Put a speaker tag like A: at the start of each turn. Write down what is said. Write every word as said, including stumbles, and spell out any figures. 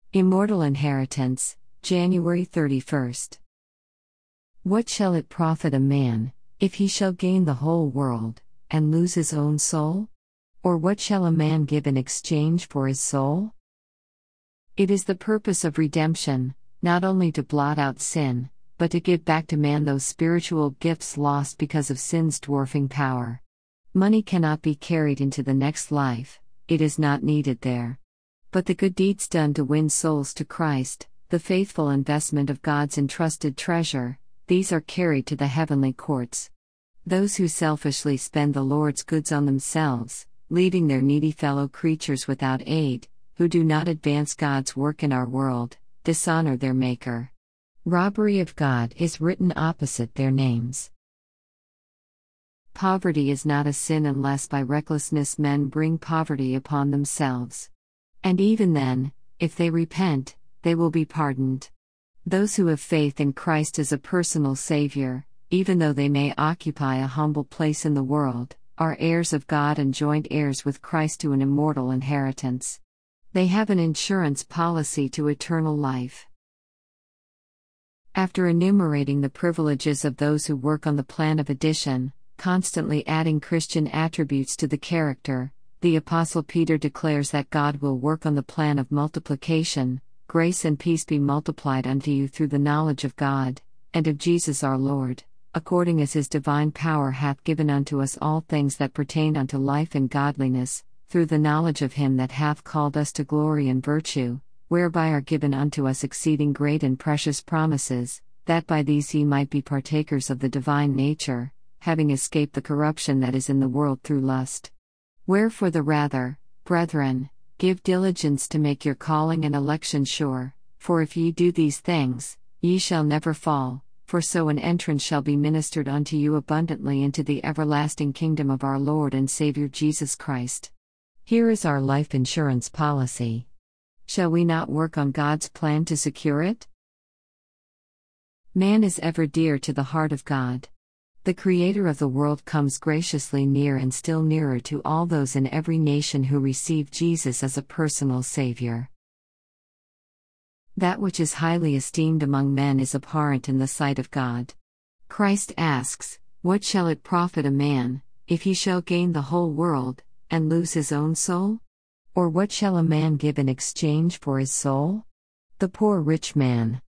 A: Immortal Inheritance, January thirty-first. What shall it profit a man, if he shall gain the whole world, and lose his own soul? Or what shall a man give in exchange for his soul? It is the purpose of redemption, not only to blot out sin, but to give back to man those spiritual gifts lost because of sin's dwarfing power. Money cannot be carried into the next life, it is not needed there. But the good deeds done to win souls to Christ, the faithful investment of God's entrusted treasure, these are carried to the heavenly courts. Those who selfishly spend the Lord's goods on themselves, leaving their needy fellow creatures without aid, who do not advance God's work in our world, dishonor their Maker. Robbery of God is written opposite their names. Poverty is not a sin unless by recklessness men bring poverty upon themselves. And even then, if they repent, they will be pardoned. Those who have faith in Christ as a personal Savior, even though they may occupy a humble place in the world, are heirs of God and joint heirs with Christ to an immortal inheritance. They have an insurance policy to eternal life. After enumerating the privileges of those who work on the plan of addition, constantly adding Christian attributes to the character, the Apostle Peter declares that God will work on the plan of multiplication. Grace and peace be multiplied unto you through the knowledge of God, and of Jesus our Lord, according as his divine power hath given unto us all things that pertain unto life and godliness, through the knowledge of him that hath called us to glory and virtue, whereby are given unto us exceeding great and precious promises, that by these ye might be partakers of the divine nature, having escaped the corruption that is in the world through lust. Wherefore the rather, brethren, give diligence to make your calling and election sure, for if ye do these things, ye shall never fall, for so an entrance shall be ministered unto you abundantly into the everlasting kingdom of our Lord and Saviour Jesus Christ. Here is our life insurance policy. Shall we not work on God's plan to secure it? Man is ever dear to the heart of God. The Creator of the world comes graciously near and still nearer to all those in every nation who receive Jesus as a personal Savior. That which is highly esteemed among men is abhorrent in the sight of God. Christ asks, "What shall it profit a man, if he shall gain the whole world, and lose his own soul? Or what shall a man give in exchange for his soul?" The poor rich man,